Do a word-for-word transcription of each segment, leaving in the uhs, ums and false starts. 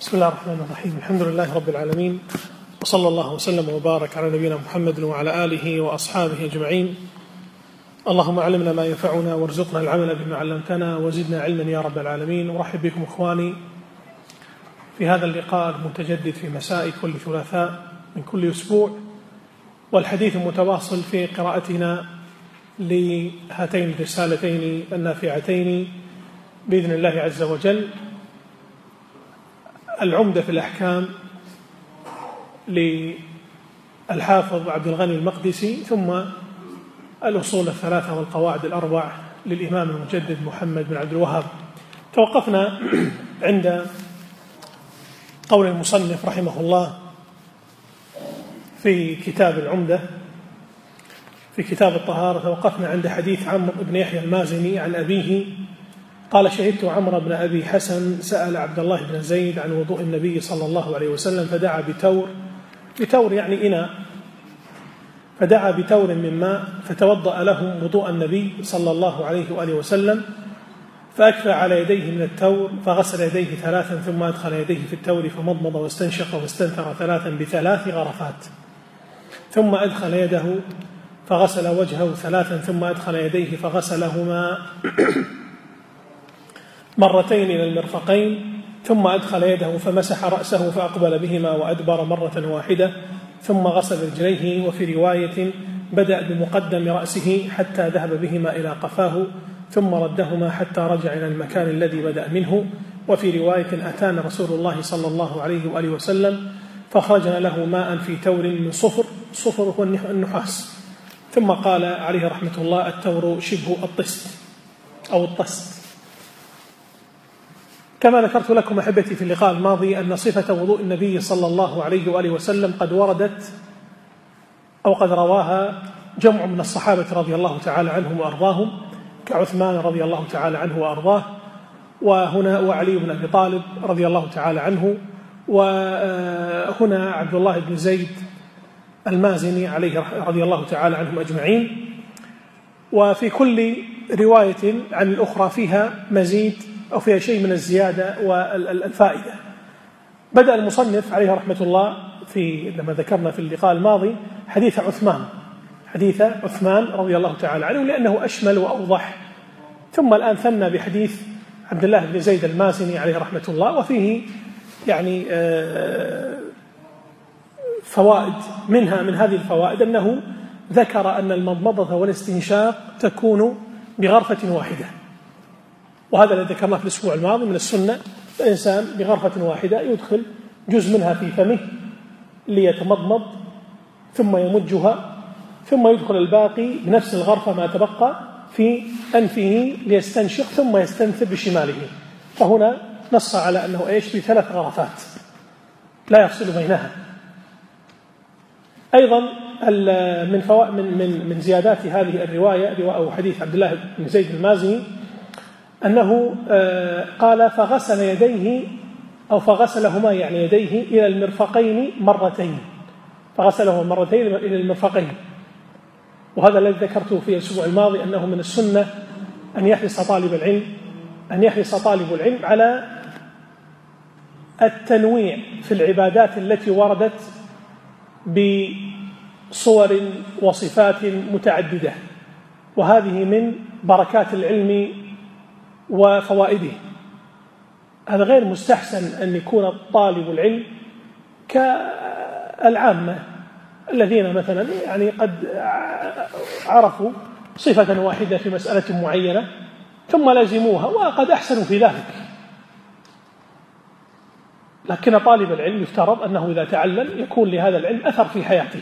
بسم الله الرحمن الرحيم. الحمد لله رب العالمين، وصلى الله وسلم وبارك على نبينا محمد وعلى آله وأصحابه أجمعين. اللهم علمنا ما ينفعنا وارزقنا العمل بما علمتنا وزدنا علما يا رب العالمين. ورحب بكم إخواني في هذا اللقاء المتجدد في مساء كل ثلاثاء من كل أسبوع، والحديث المتواصل في قراءتنا لهاتين الرسالتين النافعتين بإذن الله عز وجل: العمدة في الأحكام للحافظ عبد الغني المقدسي، ثم الأصول الثلاثة والقواعد الأربع للإمام المجدد محمد بن عبد الوهاب. توقفنا عند قول المصنف رحمه الله في كتاب العمدة في كتاب الطهارة. توقفنا عند حديث عمرو بن يحيى المازني عن أبيه قال: شهدت عمرو بن أبي حسن سأل عبد الله بن زيد عن وضوء النبي صلى الله عليه وسلم فدعا بتور بتور يعني إناء فدعا بتور من ماء فتوضأ لهم وضوء النبي صلى الله عليه وآله وسلم، فأكفى على يديه من التور فغسل يديه ثلاثا، ثم أدخل يديه في التور فمضمض واستنشق واستنثر ثلاثا بثلاث غرفات، ثم أدخل يده فغسل وجهه ثلاثا، ثم أدخل يديه فغسلهما مرتين إلى المرفقين، ثم أدخل يده فمسح رأسه فأقبل بهما وأدبر مرة واحدة، ثم غسل رجليه. وفي رواية بدأ بمقدم رأسه حتى ذهب بهما إلى قفاه، ثم ردهما حتى رجع إلى المكان الذي بدأ منه. وفي رواية أتانا رسول الله صلى الله عليه وآله وسلم فخرجنا له ماء في تور من صفر، صفر هو النحاس، ثم قال عليه رحمة الله: التور شبه الطست أو الطست. كما ذكرت لكم أحبتي في اللقاء الماضي أن صفة وضوء النبي صلى الله عليه وآله وسلم قد وردت أو قد رواها جمع من الصحابة رضي الله تعالى عنهم وأرضاهم، كعثمان رضي الله تعالى عنه وأرضاه، وهنا وعلي بن أبي طالب رضي الله تعالى عنه، وهنا عبد الله بن زيد المازني عليه رضي الله تعالى عنهم أجمعين. وفي كل رواية عن الأخرى فيها مزيد أو فيها شيء من الزيادة والفائدة. بدأ المصنف عليه رحمة الله في لما ذكرنا في اللقاء الماضي حديث عثمان حديث عثمان رضي الله تعالى عنه لأنه أشمل وأوضح، ثم الآن ثنى بحديث عبد الله بن زيد المازني عليه رحمة الله، وفيه يعني فوائد. منها من هذه الفوائد أنه ذكر أن المضمضة والاستنشاق تكون بغرفة واحدة، وهذا الذي ذكرناه في الأسبوع الماضي من السنة. الإنسان بغرفة واحدة يدخل جزء منها في فمه ليتمضمض ثم يمجها، ثم يدخل الباقي بنفس الغرفة ما تبقى في أنفه ليستنشق، ثم يستنثر بشماله. فهنا نص على أنه إيش بثلاث غرفات لا يفصل بينها. أيضا من فوائد من من من زيادات هذه الرواية أو حديث عبد الله بن زيد المازني أنه قال: فغسل يديه أو فغسلهما يعني يديه إلى المرفقين مرتين، فغسلهما مرتين إلى المرفقين. وهذا الذي ذكرته في الأسبوع الماضي أنه من السنة أن يحرص طالب العلم أن يحرص طالب العلم على التنويع في العبادات التي وردت بصور وصفات متعددة، وهذه من بركات العلم وفوائده. هذا غير مستحسن أن يكون طالب العلم كالعامة الذين مثلا يعني قد عرفوا صفة واحدة في مسألة معينة ثم لازموها وقد أحسنوا في ذلك. لكن طالب العلم يفترض أنه إذا تعلم يكون لهذا العلم أثر في حياته،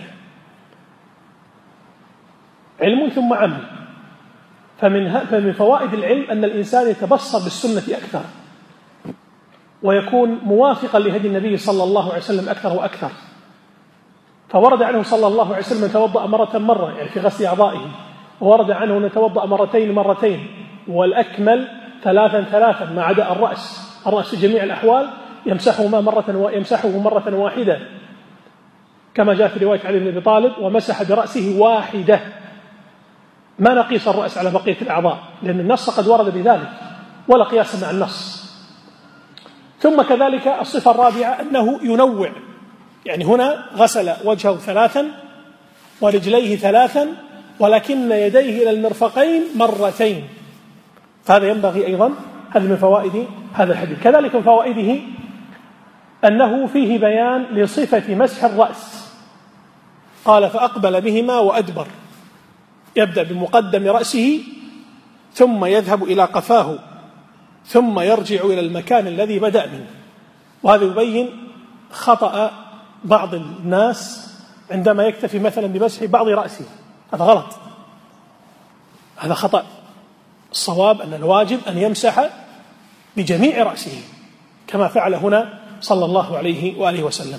علم ثم عمل. فمن فمن فوائد العلم أن الإنسان يتبصر بالسنة أكثر ويكون موافقا لهدي النبي صلى الله عليه وسلم أكثر وأكثر. فورد عنه صلى الله عليه وسلم يتوضأ مرة مرة يعني في غسل أعضائه، وورد عنه أن يتوضأ مرتين مرتين، والأكمل ثلاثا ثلاثا ما عدا الرأس. الرأس جميع الأحوال يمسحه مرة ويمسحه مرة واحدة، كما جاء في رواية علي بن أبي طالب: ومسح برأسه واحدة، ما نقيس الرأس على بقية الأعضاء، لأن النص قد ورد بذلك ولا قياس مع النص. ثم كذلك الصفة الرابعة أنه ينوع، يعني هنا غسل وجهه ثلاثا ورجليه ثلاثا ولكن يديه إلى المرفقين مرتين، فهذا ينبغي أيضا، هذا من فوائد هذا الحديث. كذلك من فوائده أنه فيه بيان لصفة مسح الرأس، قال فأقبل بهما وأدبر، يبدأ بمقدم رأسه ثم يذهب إلى قفاه ثم يرجع إلى المكان الذي بدأ منه. وهذا يبين خطأ بعض الناس عندما يكتفي مثلا بمسح بعض رأسه، هذا غلط، هذا خطأ. الصواب أن الواجب أن يمسح بجميع رأسه كما فعل هنا صلى الله عليه وآله وسلم.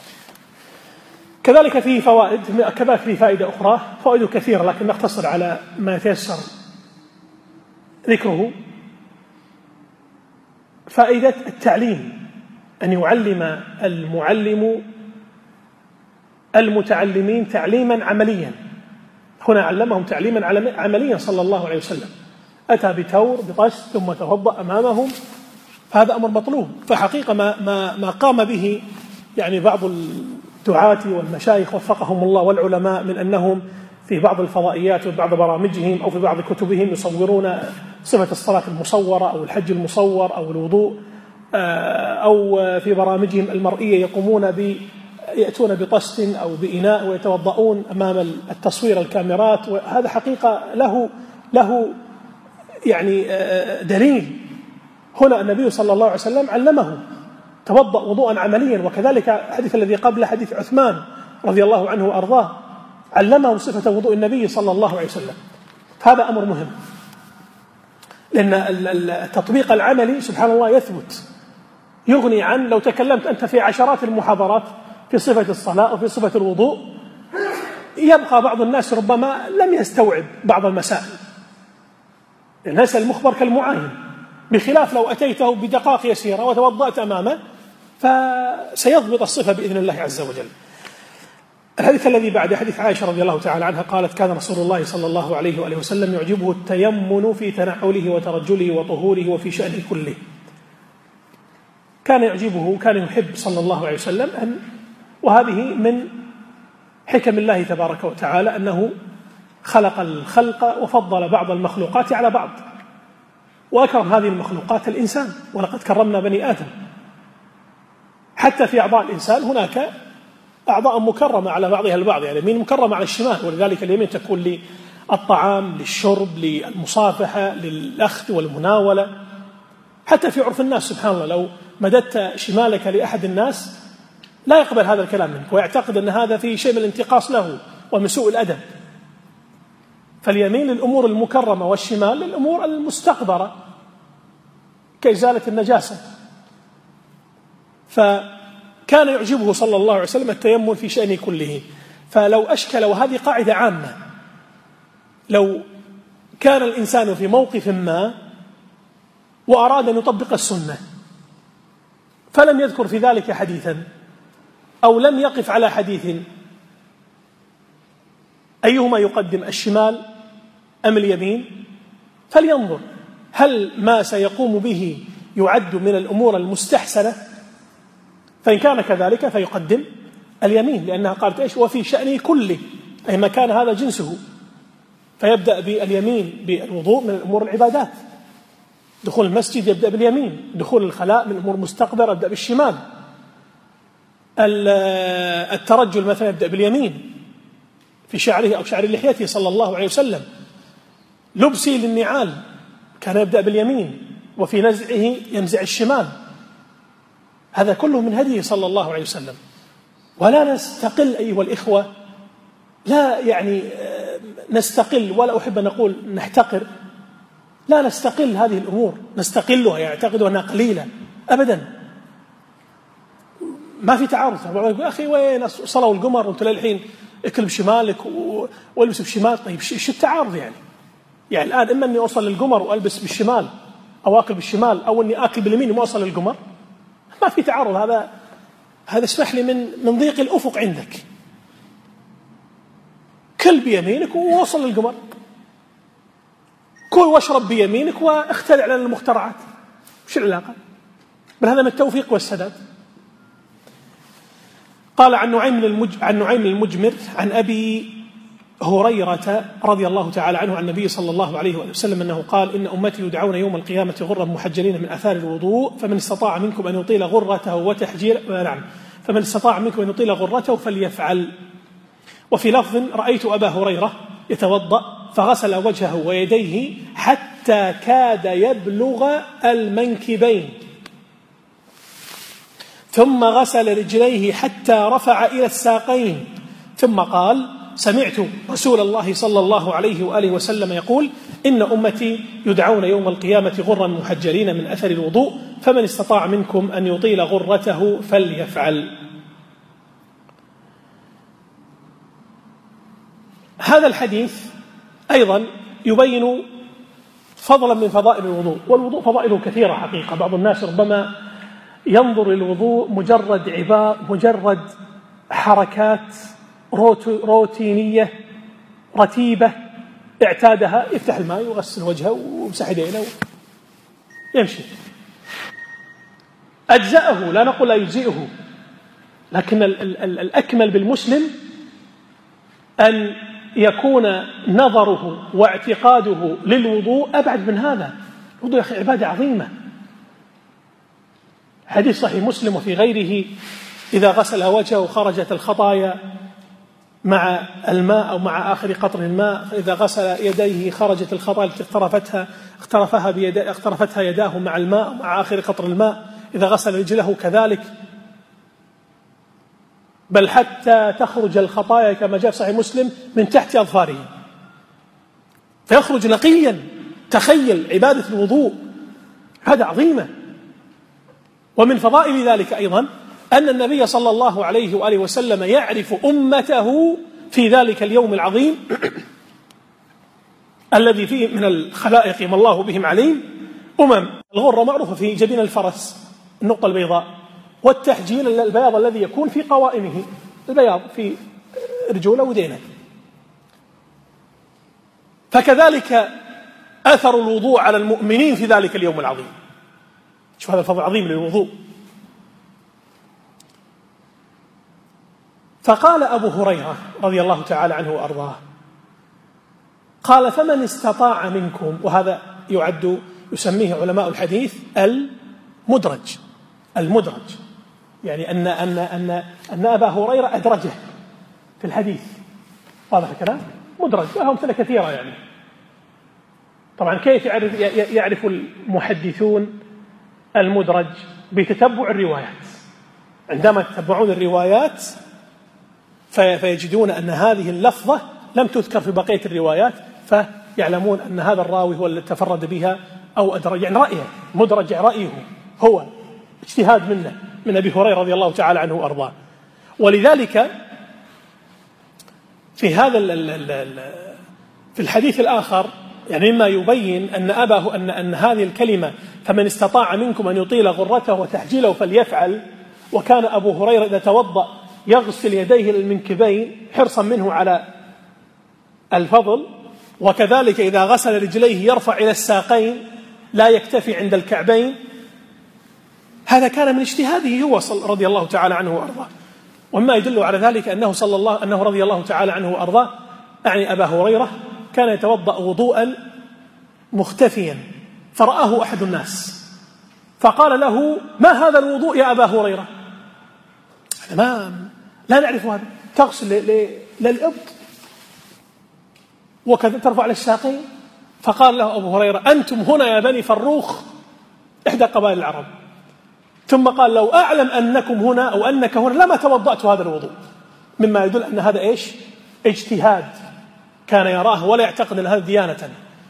كذلك فيه فوائد، كذلك فيه فائدة أخرى، فوائد كثيرة لكن نختصر على ما يتيسر ذكره. فائدة التعليم، أن يعلم المعلم المتعلمين تعليما عمليا. هنا علمهم تعليما عمليا صلى الله عليه وسلم، أتى بتور بطش ثم توضأ أمامهم، هذا أمر مطلوب. فحقيقة ما, ما, ما قام به يعني بعض الدعاة والمشايخ وفقهم الله والعلماء من أنهم في بعض الفضائيات وبعض برامجهم أو في بعض كتبهم يصورون صفة الصلاة المصورة أو الحج المصور أو الوضوء، أو في برامجهم المرئية يقومون ب يأتون بطست أو بإناء ويتوضؤون أمام التصوير الكاميرات، وهذا حقيقة له له يعني دليل. هنا النبي صلى الله عليه وسلم علمه توضأ وضوءا عمليا، وكذلك الحديث الذي قبل حديث عثمان رضي الله عنه وأرضاه علمه صفة وضوء النبي صلى الله عليه وسلم. هذا أمر مهم، لأن التطبيق العملي سبحان الله يثبت، يغني عن لو تكلمت أنت في عشرات المحاضرات في صفة الصلاة وفي صفة الوضوء، يبقى بعض الناس ربما لم يستوعب بعض المسائل، ليس المخبر كالمعاين، بخلاف لو أتيته بدقائق يسيرة وتوضأت أمامه فسيضبط الصفة بإذن الله عز وجل. الحديث الذي بعد حديث عائشة رضي الله تعالى عنها قالت كان رسول الله صلى الله عليه وآله وسلم يعجبه التيمن في تنعله وترجله وطهوره وفي شأنه كله. كان يعجبه، كان يحب صلى الله عليه وسلم أن، وهذه من حكم الله تبارك وتعالى أنه خلق الخلق وفضل بعض المخلوقات على بعض، وأكرم هذه المخلوقات الإنسان، ولقد كرمنا بني آدم. حتى في أعضاء الإنسان هناك أعضاء مكرمة على بعضها البعض، يعني اليمين مكرمة على الشمال، ولذلك اليمين تكون للطعام، للشرب، للمصافحة، للأخذ والمناولة. حتى في عرف الناس سبحان الله لو مددت شمالك لأحد الناس لا يقبل هذا الكلام منك، ويعتقد أن هذا فيه شيء من الانتقاص له ومن سوء الأدب. فاليمين للأمور المكرمة والشمال للأمور المستقدرة كإزالة النجاسة. فكان يعجبه صلى الله عليه وسلم التيمم في شأنه كله. فلو أشكل، وهذه قاعدة عامة، لو كان الإنسان في موقف ما وأراد أن يطبق السنة فلم يذكر في ذلك حديثا أو لم يقف على حديث، أيهما يقدم، الشمال أم اليمين؟ فلينظر هل ما سيقوم به يعد من الأمور المستحسنة، فإن كان كذلك فيقدم اليمين، لأنها قالت إيش؟ وفي شأنه كله، أي ما كان هذا جنسه، فيبدأ باليمين بالوضوء من الأمور العبادات، دخول المسجد يبدأ باليمين، دخول الخلاء من أمور مستقدرة يبدأ بالشمال، الترجل مثلا يبدأ باليمين في شعره أو شعر لحيته صلى الله عليه وسلم، لبسه للنعال كان يبدأ باليمين، وفي نزعه ينزع الشمال. هذا كله من هديه صلى الله عليه وسلم. ولا نستقل أيها الإخوة، لا يعني نستقل، ولا أحب أن أقول نحتقر، لا نستقل هذه الأمور، نستقلها يعتقدوا أنها قليلة أبدا، ما في تعارض. يقول أخي وين صلوا القمر وانت للحين اكل بشمالك والبس بشمال؟ طيب شو التعارض يعني؟ يعني الآن إما أني أوصل للقمر وألبس بالشمال أو أكل بالشمال، أو أني أكل باليمين وما أوصل للقمر، ما في تعارض. هذا هذا اسمح لي من من ضيق الأفق عندك. كل بيمينك ووصل للقمر، كل واشرب بيمينك واخترع لنا المخترعات، وش العلاقة؟ بل هذا من التوفيق والسداد. قال عن نعيم المج... عن نعيم المجمر عن أبي هريرة رضي الله تعالى عنه عن النبي صلى الله عليه وسلم أنه قال: إن أمتي يدعون يوم القيامة غرا محجلين من آثار الوضوء، فمن استطاع منكم أن يطيل غرته وتحجيل نعم فمن استطاع منكم أن يطيل غرته فليفعل. وفي لفظ: رأيت أبا هريرة يتوضأ فغسل وجهه ويديه حتى كاد يبلغ المنكبين، ثم غسل رجليه حتى رفع إلى الساقين، ثم قال: سمعت رسول الله صلى الله عليه وآله وسلم يقول: إن أمتي يدعون يوم القيامة غرا محجلين من أثر الوضوء، فمن استطاع منكم أن يطيل غرته فليفعل. هذا الحديث أيضا يبين فضلا من فضائل الوضوء، والوضوء فضائله كثيرة حقيقة. بعض الناس ربما ينظر للوضوء مجرد عبارة مجرد حركات روتينية رتيبة اعتادها، يفتح الماء ويغسل وجهه ويمسح يديه ويمشي. أجزأه، لا نقول لا يجزئه، لكن ال ال ال الأكمل بالمسلم أن يكون نظره واعتقاده للوضوء أبعد من هذا. الوضوء يا أخي عبادة عظيمة. حديث صحيح مسلم وفي غيره: إذا غسل وجهه خرجت الخطايا مع الماء أو مع آخر قطر الماء، فإذا غسل يديه خرجت الخطايا التي اقترفتها اقترفها بيدا اقترفتها يداه مع الماء مع آخر قطر الماء، إذا غسل رجله كذلك، بل حتى تخرج الخطايا كما جاء في صحيح مسلم من تحت أظفاره فيخرج نقيا. تخيل عبادة الوضوء، هذا عظيمة. ومن فضائل ذلك أيضا أن النبي صلى الله عليه وآله وسلم يعرف أمته في ذلك اليوم العظيم الذي فيه من الخلائق ما الله بهم عليم. أمم الغرة معروفة في جبين الفرس النقطة البيضاء، والتحجيل البياض الذي يكون في قوائمه، البياض في رجوله ودينه. فكذلك أثر الوضوء على المؤمنين في ذلك اليوم العظيم. شوف هذا الفضل العظيم للوضوء. فقال أبو هريرة رضي الله تعالى عنه وأرضاه، قال: فمن استطاع منكم، وهذا يعد يسميه علماء الحديث المدرج. المدرج يعني أن أن أن أن أبا هريرة أدرجه في الحديث. واضح الكلام؟ مدرج، وهم أمثلة كثيرة يعني. طبعا كيف يعرف يعرف المحدثون المدرج؟ بتتبع الروايات. عندما يتبعون الروايات فيجدون أن هذه اللفظة لم تذكر في بقية الروايات، فيعلمون أن هذا الراوي هو الذي تفرد بها أو أدرج، يعني رأيه مدرج، رأيه هو اجتهاد منه من أبي هريرة رضي الله تعالى عنه وأرضاه. ولذلك في هذا في الحديث الآخر يعني مما يبين أن أباه أن أن هذه الكلمة فمن استطاع منكم أن يطيل غرته وتحجيله فليفعل، وكان أبو هريرة إذا توضأ يغسل يديه للمنكبين حرصا منه على الفضل، وكذلك إذا غسل رجليه يرفع إلى الساقين لا يكتفي عند الكعبين. هذا كان من اجتهاده هو رضي الله تعالى عنه وأرضاه. وما يدل على ذلك أنه صلى الله أنه رضي الله تعالى عنه وأرضاه يعني أبا هريرة كان يتوضأ وضوءا مختفيا، فرآه أحد الناس فقال له: ما هذا الوضوء يا أبا هريرة؟ ما لا نعرف هذا، تغسل للإبط وكذا ترفع للساقين. فقال له أبو هريرة: أنتم هنا يا بني فروخ، إحدى قبائل العرب. ثم قال: لو أعلم أنكم هنا أو أنك هنا لما توضأت هذا الوضوء، مما يدل أن هذا إيش؟ اجتهاد كان يراه ولا يعتقد أن هذا ديانة.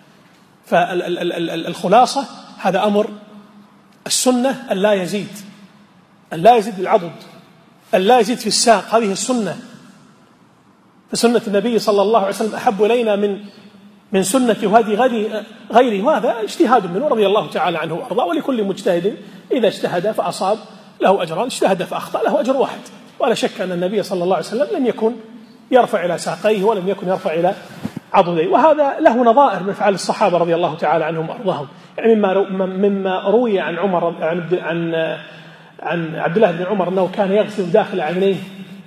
فالخلاصة هذا أمر السنة أن لا يزيد، أن لا يزيد العضد، أن لا يزيد في الساق، هذه السنة. فسنة النبي صلى الله عليه وسلم أحب إلينا من من سنة وهدي غيره، وهذا اجتهاد منه رضي الله تعالى عنه وأرضاه. ولكل مجتهد إذا اجتهد فأصاب له أجران، اجتهد فأخطأ له أجر واحد. ولا شك أن النبي صلى الله عليه وسلم لم يكن يرفع إلى ساقيه ولم يكن يرفع إلى عضديه، وهذا له نظائر من أفعال الصحابة رضي الله تعالى عنهم وأرضاهم. يعني مما مما روي عن عمر عن عن عن عبد الله بن عمر أنه كان يغسل داخل عينيه،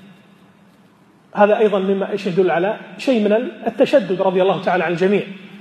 هذا أيضا مما إيش يدل على شيء من التشدد رضي الله تعالى عن الجميع.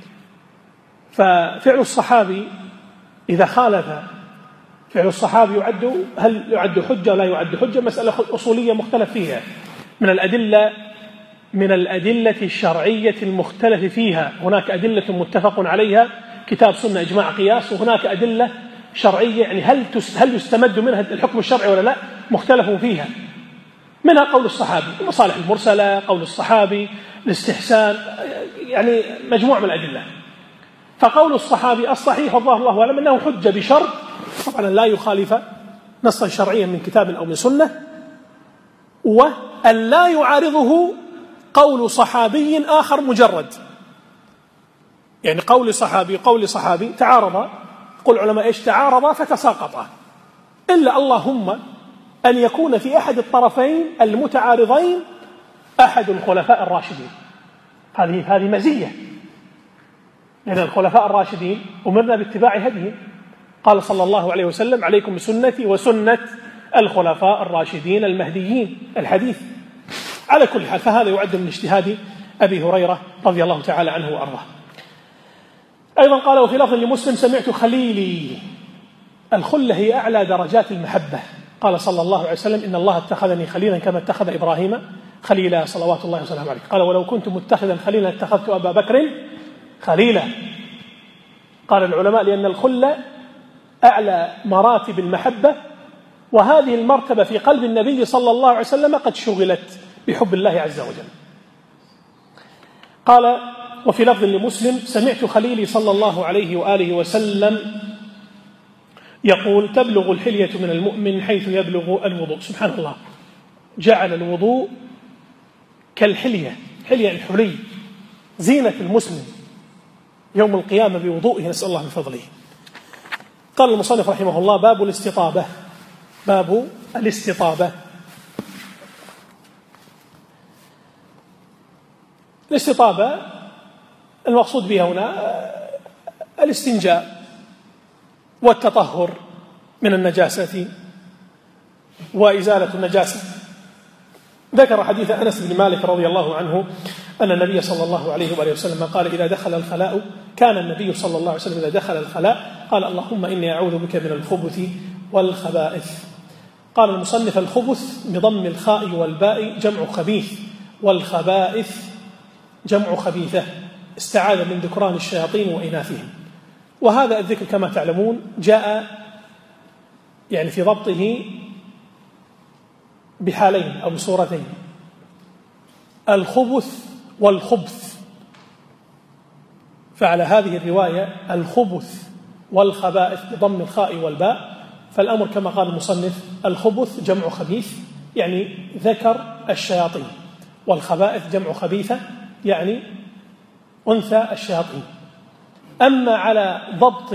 ففعل الصحابي إذا خالف فعل الصحابي يعد، هل يعد حجة ولا يعد حجة؟ مسألة أصولية مختلف فيها، من الأدلة من الأدلة الشرعية المختلف فيها. هناك أدلة متفق عليها كتاب سنة إجماع قياس، وهناك أدلة شرعية يعني هل هل يستمد منها الحكم الشرعي ولا لا، مختلف فيها. منها قول الصحابي، المصالح المرسلة، قول الصحابي، الاستحسان، يعني مجموعة من الأدلة. فقول الصحابي الصحيح والله الله أعلم أنه حجة بشرط طبعا لا يخالف نصا شرعيا من كتاب أو من سنة، وأن لا يعارضه قول صحابي آخر مجرد. يعني قول صحابي قول صحابي تعارض، قل علماء إيش تعارض فتساقطا، إلا اللهم أن يكون في أحد الطرفين المتعارضين أحد الخلفاء الراشدين. هذه هذه مزية، لأن الخلفاء الراشدين أمرنا باتباع هديهم. قال صلى الله عليه وسلم عليكم بسنتي وسنة الخلفاء الراشدين المهديين، الحديث. على كل حال فهذا يعد من اجتهاد أبي هريرة رضي الله تعالى عنه وأرضاه. أيضا قال وفي لفظ لمسلم سمعت خليلي. الخلة هي أعلى درجات المحبة. قال صلى الله عليه وسلم إن الله اتخذني خليلا كما اتخذ إبراهيم خليلا صلوات الله وسلامه عليه. قال ولو كنت متخذا خليلا اتخذت أبا بكر خليلا. قال العلماء لأن الخلة أعلى مراتب المحبة، وهذه المرتبة في قلب النبي صلى الله عليه وسلم قد شغلت بحب الله عز وجل. قال وفي لفظ لمسلم سمعت خليلي صلى الله عليه وآله وسلم يقول تبلغ الحلية من المؤمن حيث يبلغ الوضوء. سبحان الله، جعل الوضوء كالحلية، حلية الحلي، زينة المسلم يوم القيامة بوضوئه، نسأل الله من فضله. قال المصنف رحمه الله باب الاستطابة. باب الاستطابة. الاستطابة المقصود بها هنا الاستنجاء والتطهر من النجاسة وإزالة النجاسة. ذكر حديث أنس بن مالك رضي الله عنه أن النبي صلى الله عليه وآله وسلم قال إذا دخل الخلاء، كان النبي صلى الله عليه وسلم إذا دخل الخلاء قال اللهم إني أعوذ بك من الخبث والخبائث. قال المصنف الخبث بضم الخاء والباء جمع خبيث، والخبائث جمع خبيثة، استعاذ من ذكران الشياطين وإناثهم. وهذا الذكر كما تعلمون جاء يعني في ضبطه بحالين أو بصورتين، الخبث والخبث. فعلى هذه الرواية الخبث والخبائث بضم الخاء والباء، فالأمر كما قال المصنف الخبث جمع خبيث يعني ذكر الشياطين، والخبائث جمع خبيثة يعني أنثى الشياطين. أما على ضبط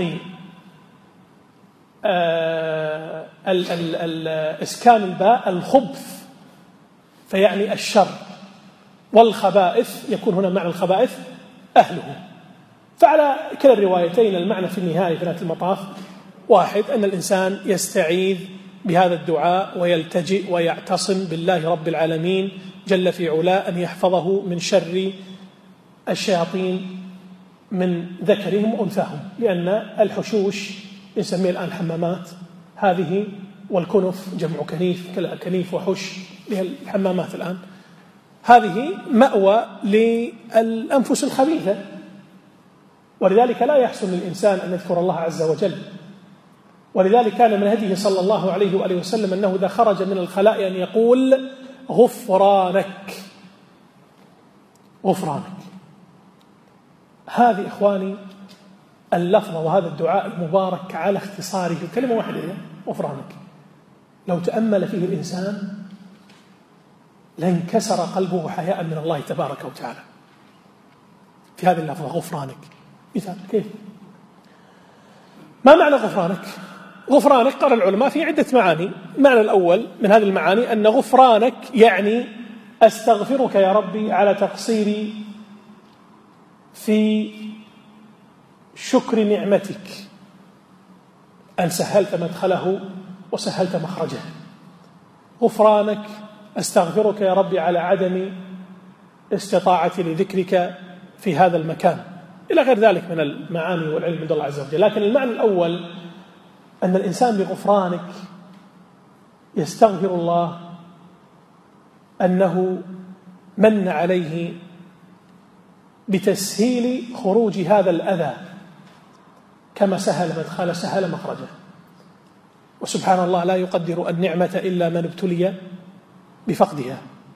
آه ال ال ال إسكان الباء الخبث فيعني الشر، والخبائث يكون هنا معنى الخبائث أهله. فعلى كلا الروايتين المعنى في النهاية في نهاية المطاف واحد، أن الإنسان يستعيذ بهذا الدعاء ويلتجئ ويعتصم بالله رب العالمين جل في علاه أن يحفظه من شر الشياطين من ذكرهم وأنثاهم، لأن الحشوش نسميه الآن الحمامات هذه، والكنف جمع كنيف، كنيف وحش للحمامات الآن، هذه مأوى للأنفس الخبيثة. ولذلك لا يحسن للإنسان أن يذكر الله عز وجل. ولذلك كان من هديه صلى الله عليه وآله وسلم أنه إذا خرج من الخلاء أن يقول غفرانك غفرانك. هذه إخواني اللفظة وهذا الدعاء المبارك على اختصاره كلمة واحدة غفرانك، لو تأمل فيه الإنسان لانكسر قلبه حياء من الله تبارك وتعالى في هذه اللفظة غفرانك. مثال كيف؟ ما معنى غفرانك؟ غفرانك قال العلماء في عدة معاني. المعنى الأول من هذه المعاني أن غفرانك يعني أستغفرك يا ربي على تقصيري في شكر نعمتك أن سهلت مدخله وسهلت مخرجه. غفرانك، أستغفرك يا ربي على عدم استطاعتي لذكرك في هذا المكان، إلى غير ذلك من المعاني والعلم عند الله عز وجل. لكن المعنى الأول أن الإنسان بغفرانك يستغفر الله أنه من عليه بتسهيل خروج هذا الأذى، كما سهل مدخل سهل مخرجه. وسبحان الله لا يقدر النعمة إلا من ابتلي بفقدها.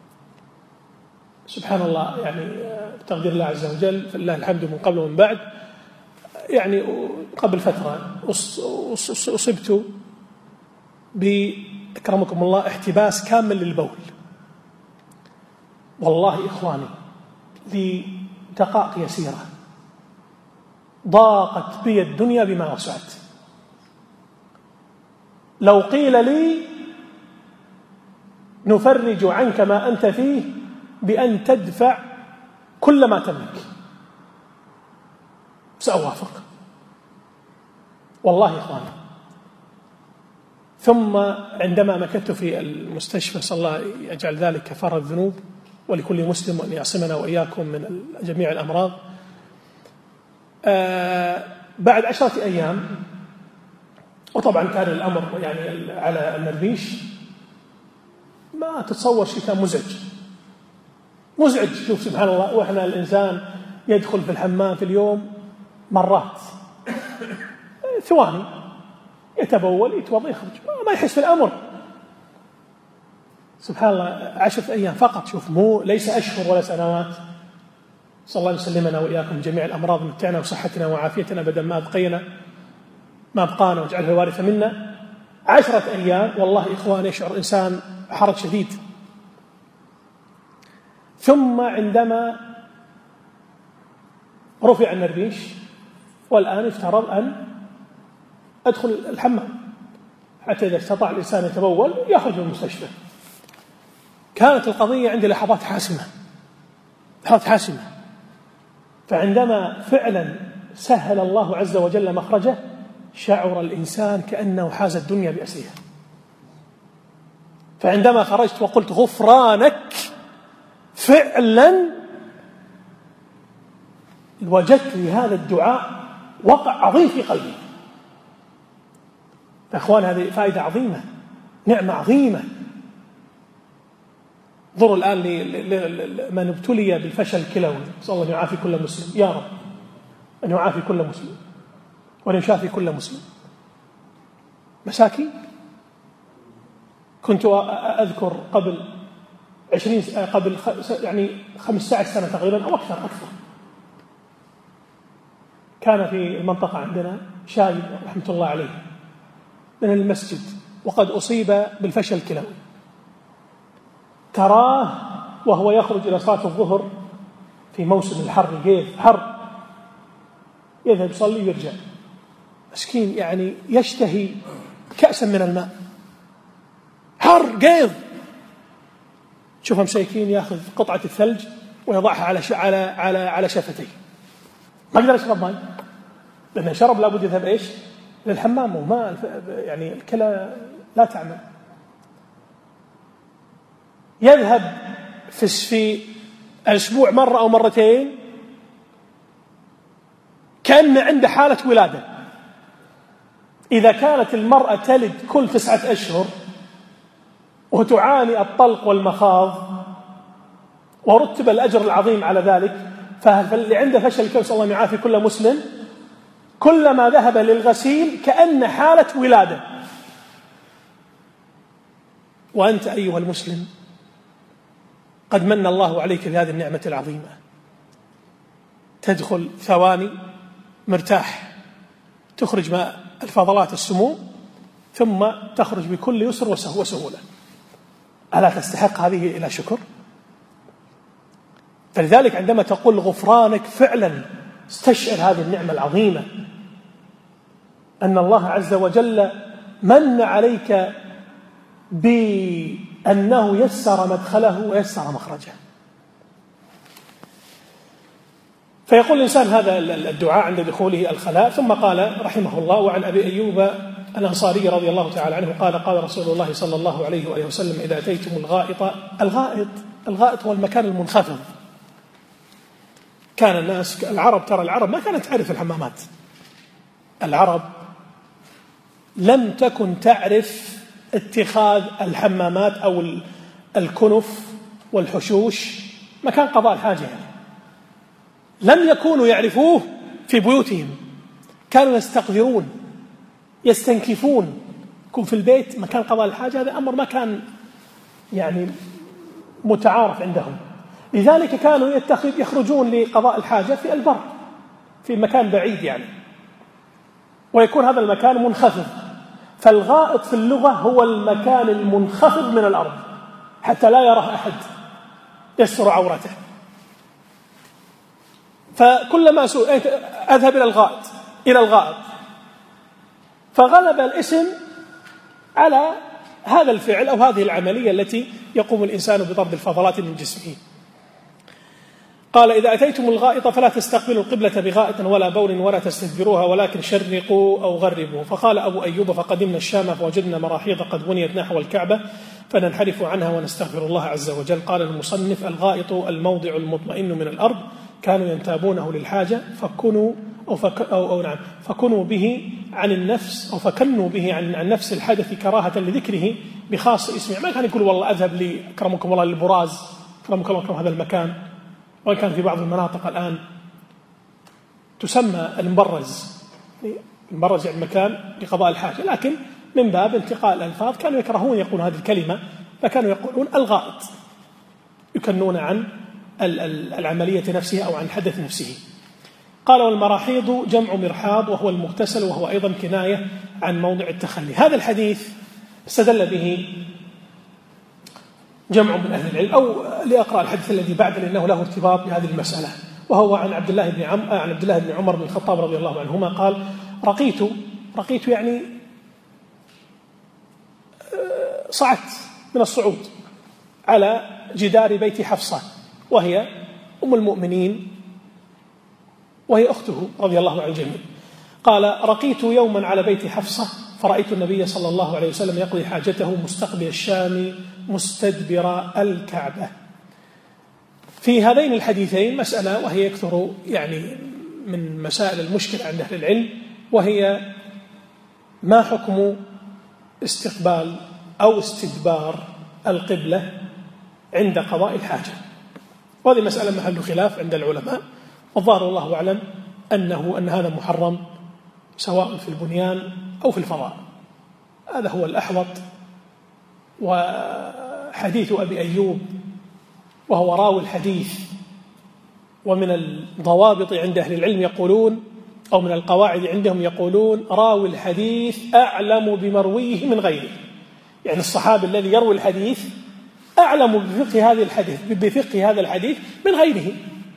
سبحان الله، يعني بتقدير الله عز وجل فلله الحمد من قبل ومن بعد. يعني قبل فترة أصبت بأكرمكم الله احتباس كامل للبول. والله إخواني لدقائق يسيرة ضاقت بي الدنيا بما وسعت. لو قيل لي نفرج عنك ما أنت فيه بأن تدفع كل ما تملك سأوافق والله إخواني. ثم عندما مكثت في المستشفى، صلى الله يجعل ذلك كفارة الذنوب ولكل مسلم وأن يعصمنا وإياكم من جميع الأمراض، آه بعد عشرة أيام، وطبعا كان الأمر يعني على النرفيش، ما تتصور شيء كان مزعج مزعج. شوف سبحان الله، وإحنا الإنسان يدخل في الحمام في اليوم مرات ثواني، يتبول يتوضا يخرج، ما يحس في الأمر. سبحان الله، عشرة أيام فقط. شوف، مو ليس أشهر ولا سنوات. صلى الله عليه وسلمنا وإياكم جميع الأمراض، متعنا وصحتنا وعافيتنا بدل ما أبقينا ما أبقانا واجعله الوارث منا. عشرة أيام والله إخوان يشعر الإنسان بحرج شديد. ثم عندما رفع النرفيش والآن افترض أن أدخل الحمام حتى إذا استطاع الإنسان يتبول يخرج من المستشفى. كانت القضية عندي لحظات حاسمة لحظات حاسمة فعندما فعلا سهل الله عز وجل مخرجه شعر الإنسان كأنه حاز الدنيا بأسرها. فعندما خرجت وقلت غفرانك فعلا وجدت لهذا الدعاء وقع عظيم في قلبي. أخوان، هذه فائدة عظيمة، نعمة عظيمة. انظروا الآن لمن ابتلي بالفشل الكلوي، نسأل الله أن يعافي كل مسلم يا رب، أن يعافي كل مسلم وأن يشافي كل مسلم. مساكين. كنت أذكر قبل عشرين قبل يعني خمسة عشر سنة تقريبا أو أكثر أكثر كان في المنطقة عندنا شايب رحمة الله عليه من المسجد وقد أصيب بالفشل الكلوي. تراه وهو يخرج إلى صلاة الظهر في موسم الحر، الجيف حر، يذهب يصلي ويرجع مسكين، يعني يشتهي كأسا من الماء، حر قيض. شوفهم مساكين ياخذ قطعة الثلج ويضعها على على على على شفتيه، ما يقدر يشرب ماء لأنه شرب لابد يذهب إيش للحمام، وما يعني الكلى لا تعمل. يذهب في في الأسبوع مرة أو مرتين كأن عنده حالة ولادة. إذا كانت المرأة تلد كل تسعة أشهر وتعاني الطلق والمخاض ورتب الأجر العظيم على ذلك، فاللي عنده فشل كلوي، صلى الله يعافي كل مسلم، كلما ذهب للغسيل كأن حالة ولادة. وأنت أيها المسلم قد من الله عليك بهذه النعمة العظيمة، تدخل ثواني مرتاح، تخرج ماء الفضلات السموم ثم تخرج بكل يسر وسهولة. ألا تستحق هذه إلى شكر؟ فلذلك عندما تقول غفرانك فعلا استشعر هذه النعمة العظيمة، أن الله عز وجل من عليك بأنه يسر مدخله ويسر مخرجه. فيقول الإنسان هذا الدعاء عند دخوله الخلاء. ثم قال رحمه الله: وعن أبي أيوب الأنصاري رضي الله تعالى عنه قال قال رسول الله صلى الله عليه وآله وسلم إذا أتيتم الغائط الغائط الغائط هو المكان المنخفض. كان الناس العرب ترى العرب ما كانت تعرف الحمامات. العرب لم تكن تعرف اتخاذ الحمامات أو الكنف والحشوش مكان قضاء الحاجة يعني. لم يكونوا يعرفوه في بيوتهم، كانوا يستقذرون يستنكفون. يكون في البيت مكان قضاء الحاجة هذا أمر ما كان يعني متعارف عندهم، لذلك كانوا يتخذ يخرجون لقضاء الحاجة في البر في مكان بعيد يعني، ويكون هذا المكان منخفض. فالغائط في اللغة هو المكان المنخفض من الأرض حتى لا يراه أحد يستر عورته. فكلما أذهب إلى الغائط إلى الغائط فغلب الاسم على هذا الفعل أو هذه العملية التي يقوم الإنسان بضرب الفضلات من جسمه. قال إذا أتيتم الغائط فلا تستقبلوا القبلة بغائط ولا بول ولا تستدبروها ولكن شرقوا أو غربوا. فقال أبو أيوب فقدمنا الشام فوجدنا مراحيض قد بنيت نحو الكعبة فننحرف عنها ونستغفر الله عز وجل. قال المصنف الغائط الموضع المطمئن من الأرض كانوا ينتابونه للحاجة فكنوا أو, فك أو, أو نعم فكنوا به عن النفس أو فكنوا به عن, عن نفس الحدث كراهة لذكره بخاص اسمه. ما كان يقول والله أذهب لي كرمكم الله للبراز كرمكم الله هذا المكان، وإن كان في بعض المناطق الآن تسمى المبرز، المبرز يعني مكان لقضاء الحاجة، لكن من باب انتقاء الألفاظ كانوا يكرهون يقولون هذه الكلمة فكانوا يقولون الغائط، يكنون عن العملية نفسها أو عن الحدث نفسه. قال والمراحيض جمع مرحاض وهو المغتسل وهو أيضا كناية عن موضع التخلي. هذا الحديث استدل به جمع من أهل العلم، أو لأقرأ الحديث الذي بعد لأنه له ارتباط بهذه المسألة، وهو عن عبد الله بن عم عن عبد الله بن عمر بن الخطاب رضي الله عنهما قال رقيت رقيت يعني صعدت من الصعود على جدار بيت حفصة وهي أم المؤمنين وهي أخته رضي الله عن الجميع. قال رقيت يوما على بيت حفصة فرأيت النبي صلى الله عليه وسلم يقضي حاجته مستقبل الشام مستدبر الكعبة. في هذين الحديثين مسألة وهي يكثر يعني من مسائل المشكلة عند أهل العلم، وهي ما حكم استقبال أو استدبار القبلة عند قضاء الحاجة. وهذه مسألة محل خلاف عند العلماء، والظاهر الله أعلم أنه أن هذا محرم سواء في البنيان أو في الفضاء، هذا هو الأحوط. وحديث أبي أيوب وهو راوي الحديث، ومن الضوابط عند أهل العلم يقولون أو من القواعد عندهم يقولون راوي الحديث أعلم بمرويه من غيره، يعني الصحابي الذي يروي الحديث أعلم بفقه هذا الحديث بفقه هذا الحديث من غيره.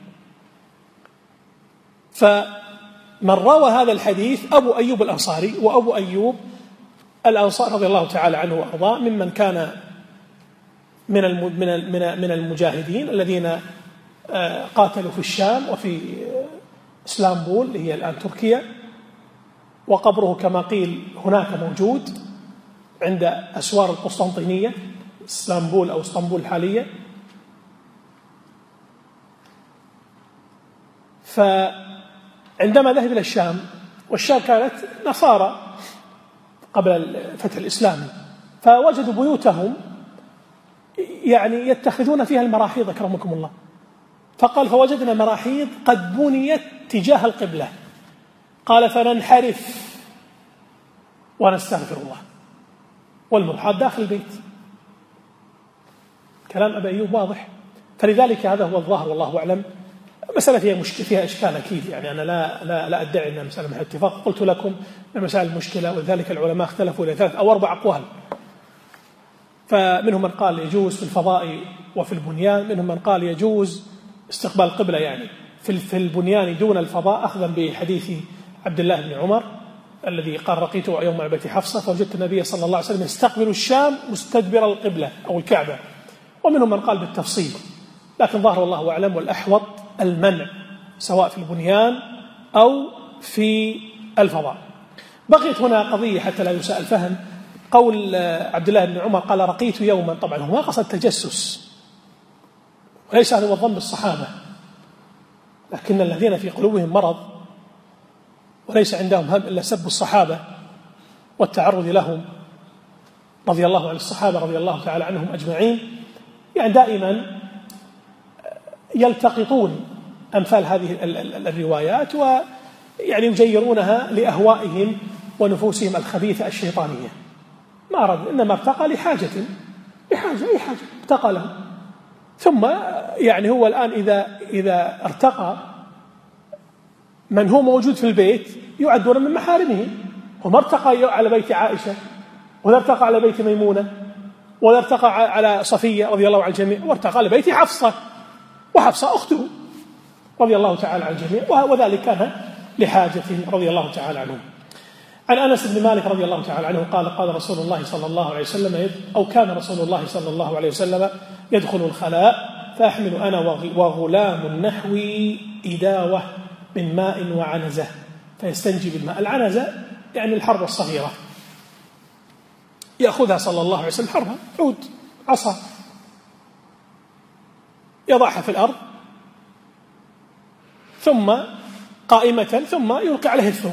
فمن روى هذا الحديث أبو أيوب الأنصاري، وأبو أيوب الأنصار رضي الله تعالى عنه وأرضاه ممن كان من من المجاهدين الذين قاتلوا في الشام وفي اسطنبول اللي هي الآن تركيا، وقبره كما قيل هناك موجود عند أسوار القسطنطينية اسطنبول أو اسطنبول الحالية. فعندما ذهب إلى الشام، والشام كانت نصارى قبل الفتح الإسلامي، فوجدوا بيوتهم يعني يتخذون فيها المراحيض أكرمكم الله، فقال فوجدنا مراحيض قد بنيت تجاه القبلة، قال فننحرف ونستغفر الله والمرحاض داخل البيت. كلام أبي أيوب واضح، فلذلك هذا هو الظاهر والله أعلم. مسألة فيها مشكلة فيها إشكال أكيد، يعني أنا لا لا لا أدعي أنها مسألة محل اتفاق، قلت لكم المسائل المشكلة، ولذلك العلماء اختلفوا إلى ثلاث أو أربع أقوال. فمنهم من قال يجوز في الفضاء وفي البنيان، منهم من قال يجوز استقبال القبلة يعني في في البنيان دون الفضاء، أخذا بحديث عبد الله بن عمر الذي قال رقيت يوم على بيت حفصة فوجدت النبي صلى الله عليه وسلم يستقبل الشام مستدبر القبلة أو الكعبة. ومنهم من قال بالتفصيل، لكن ظاهر الله أعلم والأحوط المنع سواء في البنيان أو في الفضاء. بقيت هنا قضية حتى لا يساء الفهم. قول عبد الله بن عمر قال رقيت يوما، طبعا هو ما قصد تجسس، وليس هذا هو الظن بالصحابة، لكن الذين في قلوبهم مرض وليس عندهم هم إلا سب الصحابة والتعرض لهم رضي الله عن الصحابة رضي الله تعالى عنهم أجمعين، يعني دائما يلتقطون أمثال هذه الروايات ويعني يجيرونها لأهوائهم ونفوسهم الخبيثة الشيطانية. ما أراد، إنما ارتقى لحاجة لحاجة أي حاجة ارتقى له، ثم يعني هو الآن إذا إذا ارتقى من هو موجود في البيت يعدون من محارمه، وما ارتقى على بيت عائشة ولا ارتقى على بيت ميمونة ولا ارتقى على صفية رضي الله عن الجميع، وارتقى على بيت حفصة، وحفصة أخته رضي الله تعالى عن الجميع، وذلك كان لحاجة رضي الله تعالى عنهم. عن أنس بن مالك رضي الله تعالى عنه قال قال رسول الله صلى الله عليه وسلم أو كان رسول الله صلى الله عليه وسلم يدخل الخلاء فأحمل أنا وغلام نحوي إداوة من ماء وعنزة فيستنجي بالماء. العنزة يعني الحربة الصغيرة، يأخذها صلى الله عليه وسلم حربة عود عصا يضعها في الأرض ثم قائمة ثم يلقي عليه الثوب،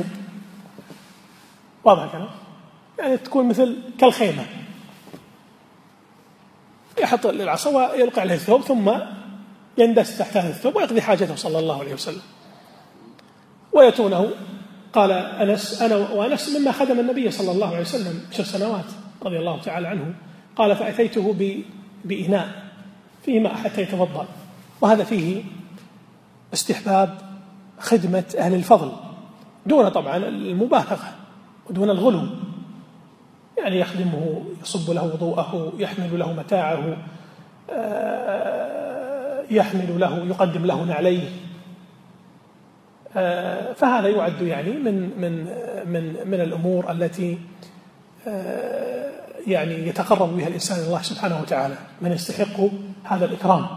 واضح كلام، يعني تكون مثل كالخيمة، يحط العصا ويلقي عليه الثوب ثم يندس تحت هذا الثوب ويقضي حاجته صلى الله عليه وسلم. ويتونه قال أنس أنا وأنس مما خدم النبي صلى الله عليه وسلم عشر سنوات رضي الله تعالى عنه، قال فأتيته بإناء فيه ماء حتى يتوضأ، وهذا فيه استحباب خدمة أهل الفضل دون طبعا المبالغة ودون الغلو، يعني يخدمه يصب له وضوءه يحمل له متاعه يحمل له يقدم له نعليه، فهذا يعد يعني من من من من الأمور التي يعني يتقرب بها الإنسان الله سبحانه وتعالى، من يستحق هذا الإكرام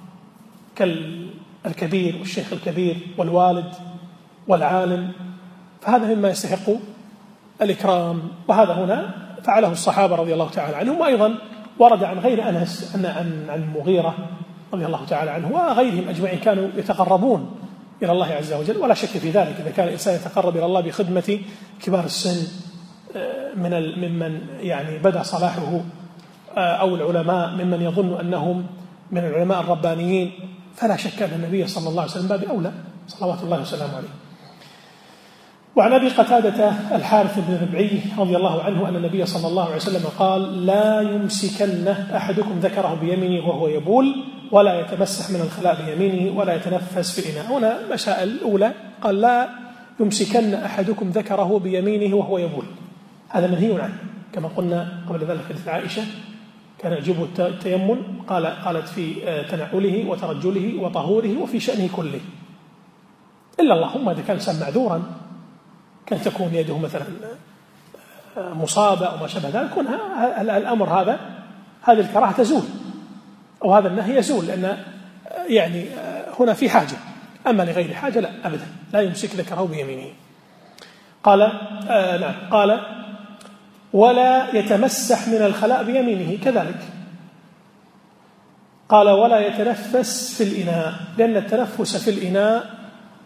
كالكبير والشيخ الكبير والوالد والعالم، فهذا مما يستحق الإكرام. وهذا هنا فعله الصحابة رضي الله تعالى عنهم، وأيضا ورد عن غير أنس أن عن عن المغيرة رضي الله تعالى عنه وغيرهم أجمعين كانوا يتقربون إلى الله عز وجل، ولا شك في ذلك. إذا كان الإنسان يتقرب إلى الله بخدمة كبار السن من ممن يعني بدأ صلاحه أو العلماء ممن يظن أنهم من العلماء الربانيين، فلا شك أن النبي صلى الله عليه وسلم باب أولى صلوات الله وسلامه عليه. وعن أبي قتادة الحارث بن ربعي رضي الله عنه أن النبي صلى الله عليه وسلم قال لا يمسكن أحدكم ذكره بيمينه وهو يبول ولا يتمسح من الخلاء بيمينه ولا يتنفس في الإناء. هنا مسائل الأولى قال لا يمسكن أحدكم ذكره بيمينه وهو يبول، هذا منهي عنه كما قلنا قبل ذلك حديث عائشة كان يعجبه التيمم، قال قالت في تنعله وترجله وطهوره وفي شأنه كله، إلا اللهم إذا كان إنسان معذورا كان تكون يده مثلا مصابة أو ما شابه ذلك، يكون الأمر هذا هذه الكراهة تزول أو هذا النهي يزول، لأن يعني هنا في حاجة، أما لغير حاجة لا أبدا لا يمسك ذكره بيمينه. قال آه نعم قال ولا يتمسح من الخلاء بيمينه كذلك، قال ولا يتنفس في الإناء، لأن التنفس في الإناء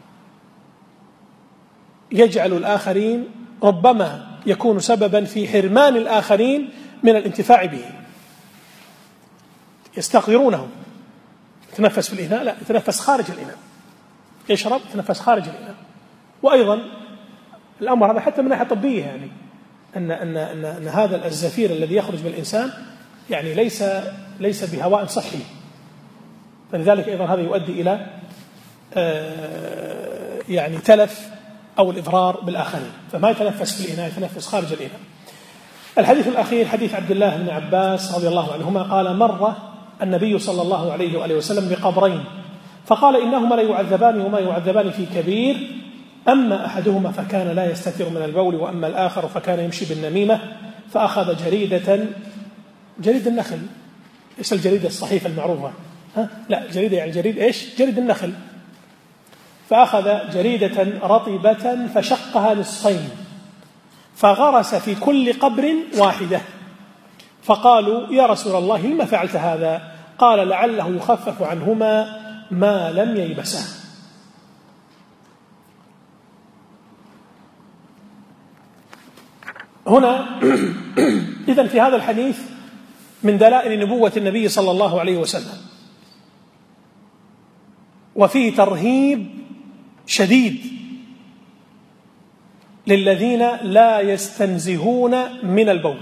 يجعل الآخرين ربما يكون سببا في حرمان الآخرين من الانتفاع به، يستقدرونه يتنفس في الإناء لا يتنفس خارج الإناء، يشرب يتنفس خارج الإناء. وأيضا الأمر هذا حتى من ناحية طبية، يعني أن, أن, أن, أن هذا الزفير الذي يخرج من الإنسان يعني ليس ليس بهواء صحي، فلذلك أيضا هذا يؤدي إلى يعني تلف أو الإضرار بالآخرين، فما يتنفس في الإناء يتنفس خارج الإناء. الحديث الأخير حديث عبد الله بن عباس رضي الله عنهما قال مر النبي صلى الله عليه وآله وسلم بقبرين فقال إنهما لا يعذبان وما يعذبان في كبير، أما أحدهما فكان لا يستتر من البول وأما الآخر فكان يمشي بالنميمة، فأخذ جريدة جريد النخل، إيش الجريدة الصحيفة المعروفة ها؟ لا جريدة يعني جريد إيش جريد النخل، فأخذ جريدة رطبة فشقها نصفين فغرس في كل قبر واحدة، فقالوا يا رسول الله لما فعلت هذا؟ قال لعله يخفف عنهما ما لم ييبسا. هنا إذن في هذا الحديث من دلائل نبوة النبي صلى الله عليه وسلم، وفيه ترهيب شديد للذين لا يستنزهون من البول.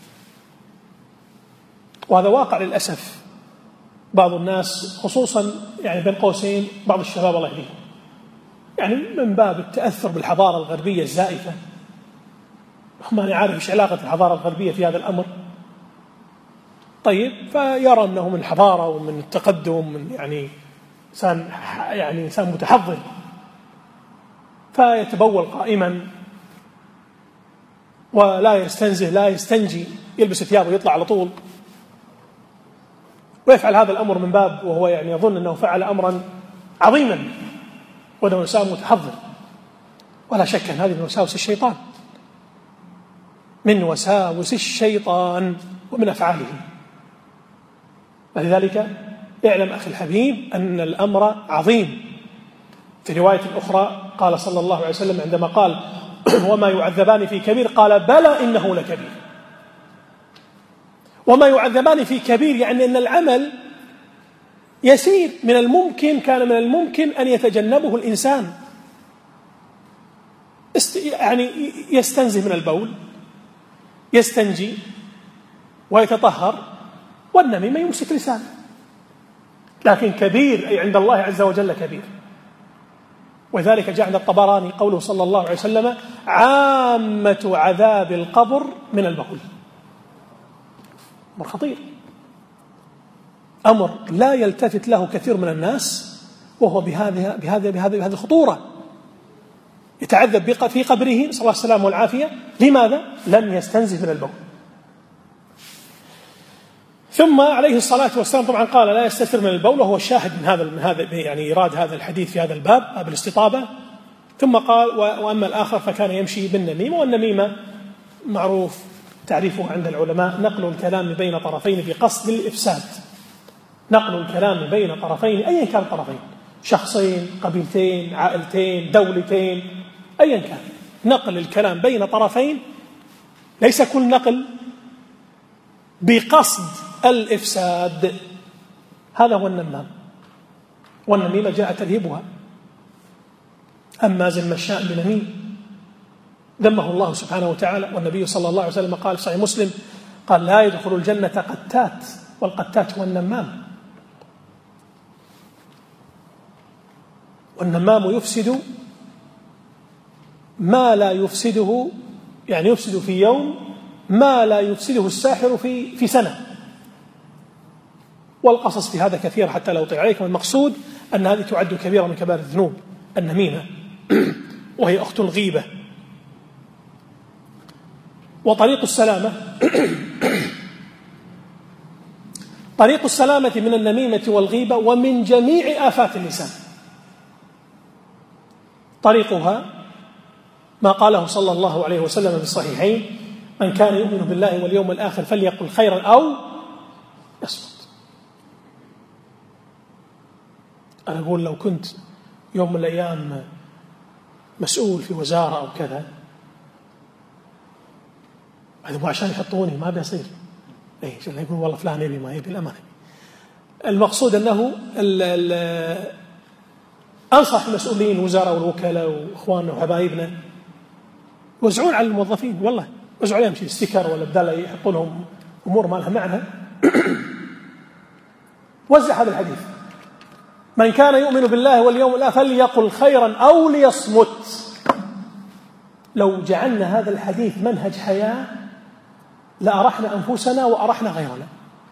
وهذا واقع للأسف. بعض الناس خصوصا يعني بين قوسين بعض الشباب الله يهديهم، يعني من باب التأثر بالحضارة الغربية الزائفة، ما أنا عارف إيش علاقة الحضارة الغربية في هذا الأمر. طيب، فيرى أنه من الحضارة ومن التقدم، من يعني إنسان يعني إنسان متحضر، فيتبول قائما ولا يستنزه لا يستنجي، يلبس ثيابه ويطلع على طول، ويفعل هذا الأمر من باب وهو يعني يظن أنه فعل أمرا عظيما وأنه إنسان متحضر. ولا شك أن هذه من وساوس الشيطان، من وساوس الشيطان ومن أفعاله. لذلك اعلم أخي الحبيب أن الأمر عظيم. في رواية أخرى قال صلى الله عليه وسلم عندما قال وما يعذبان في كبير، قال بلى إنه لكبير. وما يعذبان في كبير يعني أن العمل يسير، من الممكن كان من الممكن أن يتجنبه الإنسان، يعني يستنزه من البول، يستنجي ويتطهر، والنميمة يمسك لسانه. لكن كبير أي عند الله عز وجل كبير. وذلك جاء عند الطبراني قوله صلى الله عليه وسلم عامة عذاب القبر من البول. أمر خطير، أمر لا يلتفت له كثير من الناس، وهو بهذه بهذه بهذه بهذه الخطورة. يتعذب في قبره صلى الله عليه وسلم والعافية. لماذا؟ لم يستنزه من البول. ثم عليه الصلاة والسلام طبعا قال لا يستتر من البول، وهو الشاهد من هذا من هذا يعني إيراد هذا الحديث في هذا الباب، باب الاستطابة. ثم قال وأما الآخر فكان يمشي بالنميمة. والنميمة معروف تعريفه عند العلماء نقل الكلام بين طرفين في قصد الإفساد. نقل الكلام بين طرفين أيا كان الطرفين، شخصين، قبيلتين، عائلتين، دولتين، أيا كان، نقل الكلام بين طرفين، ليس كل نقل بقصد الإفساد. هذا هو النمام. والنميمة جاء ترهيبها. أما زل مشاء بنميم ذمه الله سبحانه وتعالى، والنبي صلى الله عليه وسلم قال في صحيح مسلم قال لا يدخل الجنة قتات، والقتات هو النمام. والنمام يفسد ما لا يفسده، يعني يفسد في يوم ما لا يفسده الساحر في في سنة. والقصص في هذا كثير حتى لو طلع عليكم. المقصود أن هذه تعد كبيرة من كبائر الذنوب النميمة، وهي أخت الغيبة. وطريق السلامة طريق السلامة من النميمة والغيبة ومن جميع آفات اللسان، طريقها ما قاله صلى الله عليه وسلم في الصحيحين من كان يؤمن بالله واليوم الآخر فليقل خيرا أو يصمت. أنا أقول لو كنت يوم من الأيام مسؤول في وزارة أو كذا، هذا مو عشان يحطوني ما بيصير، إيه عشان يقول والله فلان يبي ما يبي الأمانة. المقصود أنه ال ال أنصح المسؤولين وزراء والوكلاء وإخواننا وحبايبنا يوزعون على الموظفين، والله يوزعوا عليهم شيء ستيكر ولا بدال يحطوا لهم أمور ما لها معنى. وزع هذا الحديث من كان يؤمن بالله واليوم الآخر فليقل خيرا أو ليصمت. لو جعلنا هذا الحديث منهج حياة لأرحنا أنفسنا وأرحنا غيرنا.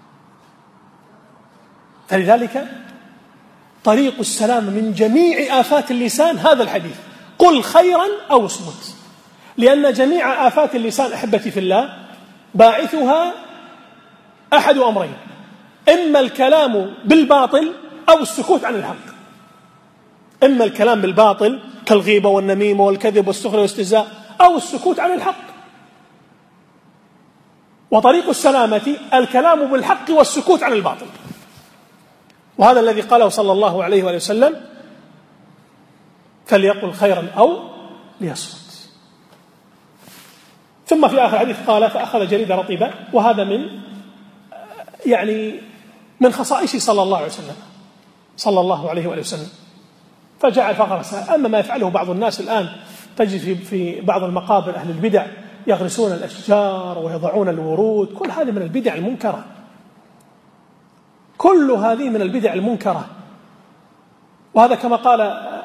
فلذلك طريق السلام من جميع آفات اللسان هذا الحديث، قل خيرا أو اصمت. لأن جميع آفات اللسان أحبتي في الله باعثها أحد أمرين: إما الكلام بالباطل أو السكوت عن الحق. إما الكلام بالباطل كالغيبة والنميمة والكذب والسخرية والاستهزاء، أو السكوت عن الحق. وطريق السلامة الكلام بالحق والسكوت عن الباطل، وهذا الذي قاله صلى الله عليه وآله وسلم: فليقل خيرا أو ليصمت. ثم في آخر الحديث قال: فأخذ جريدة رطبة، وهذا من يعني من خصائصه صلى الله عليه وسلم صلى الله عليه وآله وسلم، فجعل فغرسها. أما ما يفعله بعض الناس الآن، تجد في بعض المقابر أهل البدع يغرسون الأشجار ويضعون الورود، كل هذه من البدع المنكرة، كل هذه من البدع المنكرة. وهذا كما قال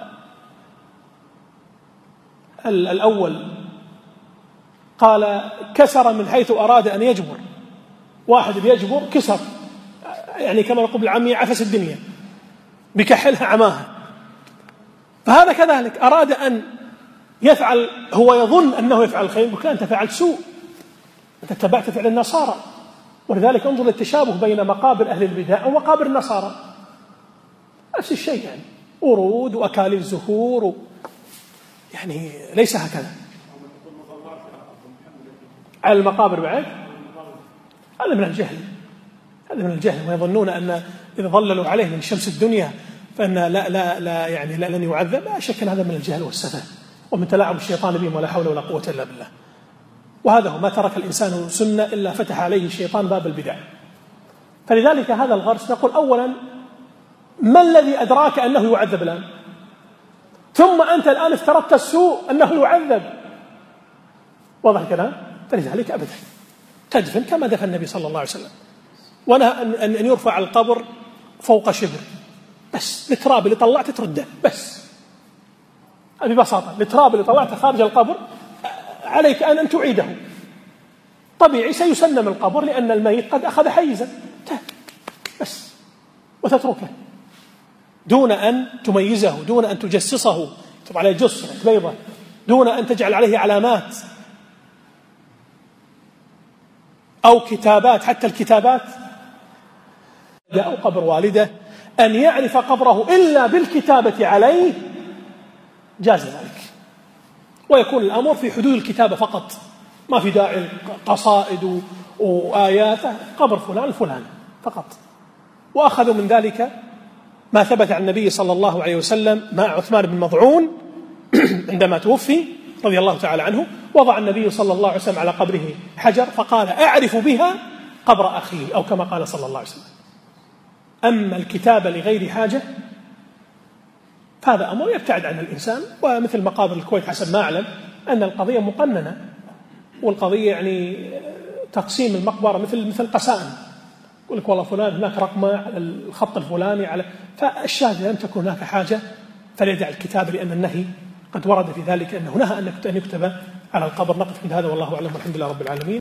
الأول، قال: كسر من حيث أراد أن يجبر. واحد بيجبر كسر، يعني كما نقول بالعامية عفس الدنيا بكحلها عماها. فهذا كذلك أراد أن يفعل، هو يظن أنه يفعل الخير، يقول: أنت فعلت سوء، أنت اتبعت فعل النصارى. ولذلك انظر للتشابه بين مقابر أهل البدع ومقابر النصارى، نفس الشيء، يعني ورود وأكاليل زهور و... يعني ليس هكذا على المقابر بعد. هذا من الجهل، هذا من الجهل. ويظنون أن إذا ظللوا عليه من شمس الدنيا فإن لا لا لا يعني لا لن يعذب. لا شك أن هذا من الجهل والسفه ومن تلاعب الشيطان بهم، ولا حول ولا قوة إلا بالله. وهذا هو ما ترك الإنسان سنة إلا فتح عليه الشيطان باب البدع. فلذلك هذا الغرس نقول: أولا، ما الذي أدراك أنه يعذب الآن؟ ثم أنت الآن افترضت السوء أنه يعذب. واضح الكلام؟ فلذلك أبدا تدفن كما دفن النبي صلى الله عليه وسلم، ونهى أن يرفع القبر فوق شبر، بس التراب اللي طلعته ترده، بس ببساطة التراب اللي طلعته خارج القبر عليك أن أن تعيده. طبيعي سيسنم القبر لأن الميت قد أخذ حيزا، بس وتتركه دون أن تميزه، دون أن تجسسه، تضع عليه جص بيضة، دون أن تجعل عليه علامات أو كتابات. حتى الكتابات، أو قبر والده أن يعرف قبره إلا بالكتابة عليه جاز ذلك، ويكون الأمر في حدود الكتابة فقط، ما في داعي قصائد وآيات، قبر فلان الفلان فقط. وأخذوا من ذلك ما ثبت عن النبي صلى الله عليه وسلم مع عثمان بن مظعون عندما توفي رضي الله تعالى عنه، وضع النبي صلى الله عليه وسلم على قبره حجر فقال: أعرف بها قبر أخي، أو كما قال صلى الله عليه وسلم. أما الكتابة لغير حاجة هذا أمر يبتعد عن الإنسان. ومثل مقابر الكويت حسب ما أعلم أن القضية مقننة، والقضية يعني تقسيم المقبرة مثل مثل قسائم، يقول لك والله فلان هناك رقمه على الخط الفلاني على. فالشاهد لم تكن هناك حاجة فليدع الكتاب، لأن النهي قد ورد في ذلك أنه نهى أن يكتب على القبر. نقف عند هذا والله أعلم، والحمد لله رب العالمين.